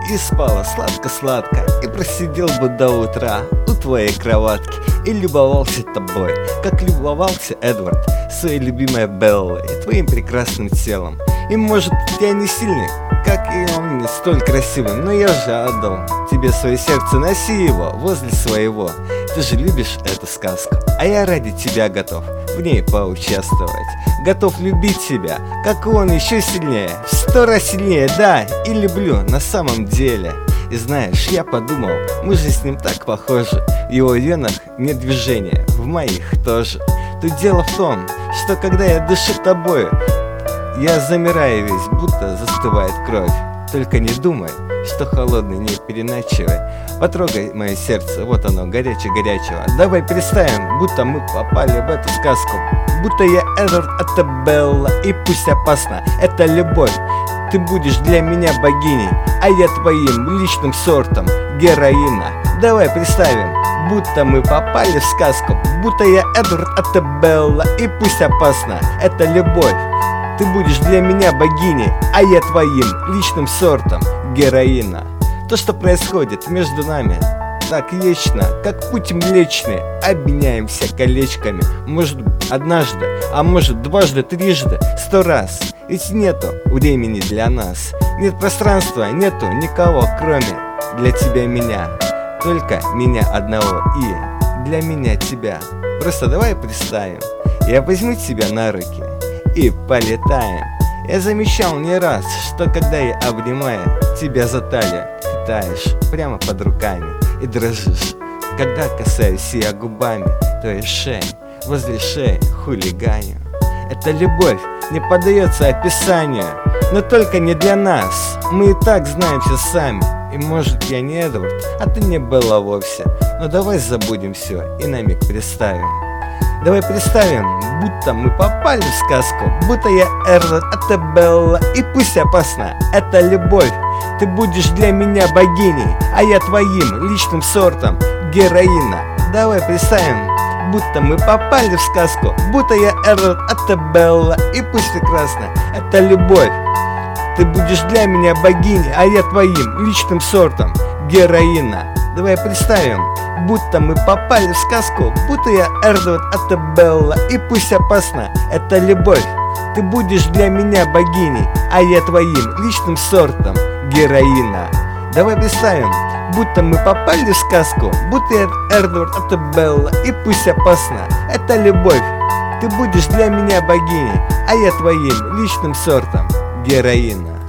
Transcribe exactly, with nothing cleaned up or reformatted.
и спала сладко-сладко, и просидел бы до утра у твоей кроватки и любовался тобой, как любовался Эдвард своей любимой Беллой и твоим прекрасным телом. И может, я не сильный, как и он не столь красивый, но я же отдал тебе свое сердце, носи его возле своего. Ты же любишь эту сказку, а я ради тебя готов в ней поучаствовать. Готов любить тебя, как он, еще сильнее, в сто раз сильнее, да, и люблю на самом деле. И знаешь, я подумал, мы же с ним так похожи. В его венах нет движения, в моих тоже. Тут дело в том, что когда я дышу тобою, я замираю весь, будто застывает кровь. Только не думай, что холодный не переначивай. Потрогай мое сердце, вот оно, горячее-горячего. Давай представим, будто мы попали в эту сказку. Будто я Эдвард, это Белла, и пусть опасно, это любовь. Ты будешь для меня богиней, а я твоим личным сортом героина. Давай представим, будто мы попали в сказку. Будто я Эдвард, это Белла, и пусть опасно, это любовь. Ты будешь для меня богиней, а я твоим личным сортом героина. То, что происходит между нами, так вечно, как путь млечный. Обменяемся колечками, может однажды, а может дважды, трижды, сто раз. Ведь нету времени для нас, нет пространства, нету никого, кроме для тебя меня. Только меня одного и для меня тебя. Просто давай представим, я возьму тебя на руки и полетаем. Я замечал не раз, что когда я обнимаю тебя за талию, ты таешь прямо под руками и дрожишь, когда касаюсь я губами твоей шеи, возле шеи хулиганю. Эта любовь не поддается описанию, но только не для нас. Мы и так знаем все сами. И может, я не Эдвард, а ты не Белла вовсе. Но давай забудем все и на миг представим. Давай представим, будто мы попали в сказку. Будто я Эдвард, это Белла, и пусть опасно, это любовь. Ты будешь для меня богиней, а я твоим личным сортом героина. Давай представим, будто мы попали в сказку. Будто я Эдвард, это Белла, и пусть прекрасно, это любовь. Ты будешь для меня богиней, а я твоим личным сортом героина. Давай представим, будто мы попали в сказку. Будто я Эдвард, это Белла, и пусть опасно, это любовь. Ты будешь для меня богиней, а я твоим личным сортом героина. Давай представим, будто мы попали в сказку. Будто я Эдвард, это Белла, и пусть опасно, это любовь. Ты будешь для меня богиней, а я твоим личным сортом героина.